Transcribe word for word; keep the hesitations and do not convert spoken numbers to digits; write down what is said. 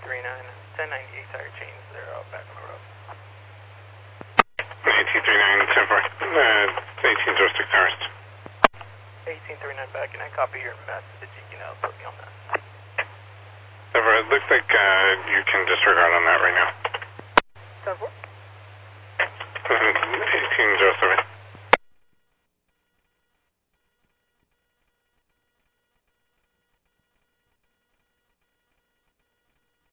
three nine, ten ninety-eight tire chains, they're out back on the road. eighteen three nine, ten four, uh, eighteen oh six hours. eighteen three nine back, and I copy your message, you can uh, put me on that. Never, it looks like uh, you can disregard on that right now. ten four? eighteen oh seven.